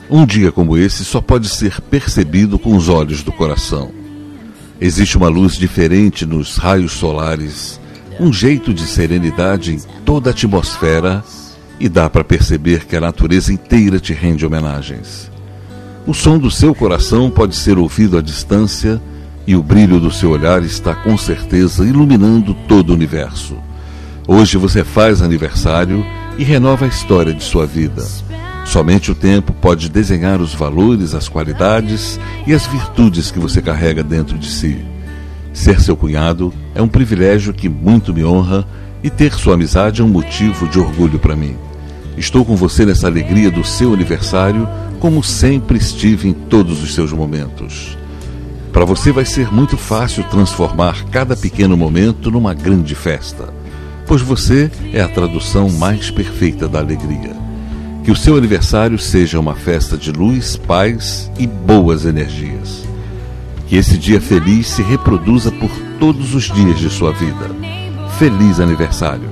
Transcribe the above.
Um dia como esse só pode ser percebido com os olhos do coração. Existe uma luz diferente nos raios solares, um jeito de serenidade em toda a atmosfera, e dá para perceber que a natureza inteira te rende homenagens. O som do seu coração pode ser ouvido à distância e o brilho do seu olhar está com certeza iluminando todo o universo. Hoje você faz aniversário e renova a história de sua vida. Somente o tempo pode desenhar os valores, as qualidades e as virtudes que você carrega dentro de si. Ser seu cunhado é um privilégio que muito me honra e ter sua amizade é um motivo de orgulho para mim. Estou com você nessa alegria do seu aniversário, como sempre estive em todos os seus momentos. Para você vai ser muito fácil transformar cada pequeno momento numa grande festa, pois você é a tradução mais perfeita da alegria. Que o seu aniversário seja uma festa de luz, paz e boas energias. Que esse dia feliz se reproduza por todos os dias de sua vida. Feliz aniversário!